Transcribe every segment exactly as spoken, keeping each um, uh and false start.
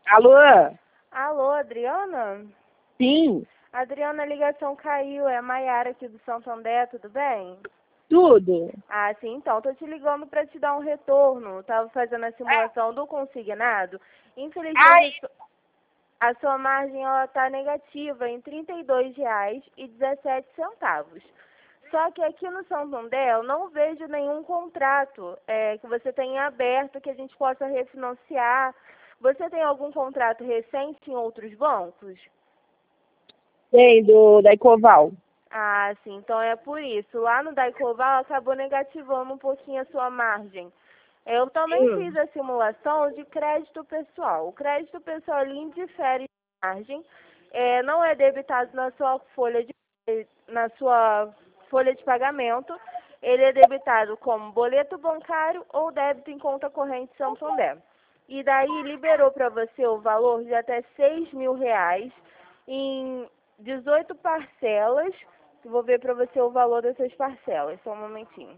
Alô? Alô, Adriana? Sim, Adriana, a ligação caiu. É a Maiara aqui do Santo André, tudo bem? tudo. Ah, sim, então. Tô te ligando para te dar um retorno. Tava fazendo a simulação do consignado. Infelizmente, Ai, a su- a sua margem ela tá negativa em trinta e dois reais e dezessete centavos. Só que aqui no Santo André eu não vejo nenhum contrato é, que você tenha aberto que a gente possa refinanciar. Você tem algum contrato recente em outros bancos? tem do, da Ecoval. Ah, sim, então é por isso. Lá no Daicoval acabou negativando um pouquinho a sua margem. Eu também fiz Hum. a simulação de crédito pessoal. O crédito pessoal ele indifere de margem, é, não é debitado na sua folha de na sua folha de pagamento. Ele é debitado como boleto bancário ou débito em conta corrente Santander. E daí liberou para você o valor de até seis mil reais em dezoito parcelas. Vou ver para você o valor dessas parcelas. Só um momentinho.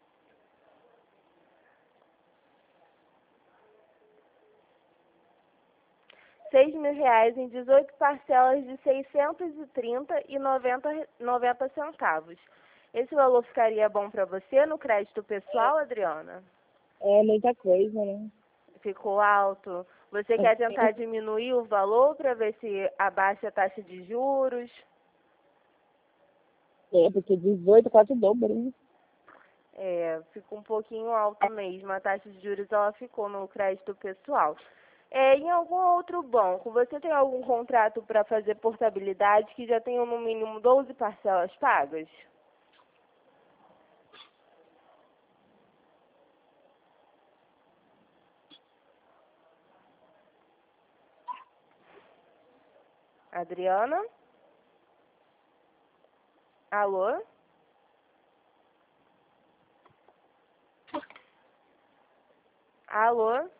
Seis mil reais em dezoito parcelas de seiscentos e trinta e noventa centavos. Esse valor ficaria bom para você no crédito pessoal, Adriana? É muita coisa, né? Ficou alto? Você quer tentar diminuir o valor para ver se abaixa a taxa de juros? É, porque dezoito quase o dobro, né? É, ficou um pouquinho alto mesmo. A taxa de juros ela ficou no crédito pessoal. É, em algum outro banco, você tem algum contrato para fazer portabilidade que já tenha no mínimo doze parcelas pagas? Adriana? Alô? Alô?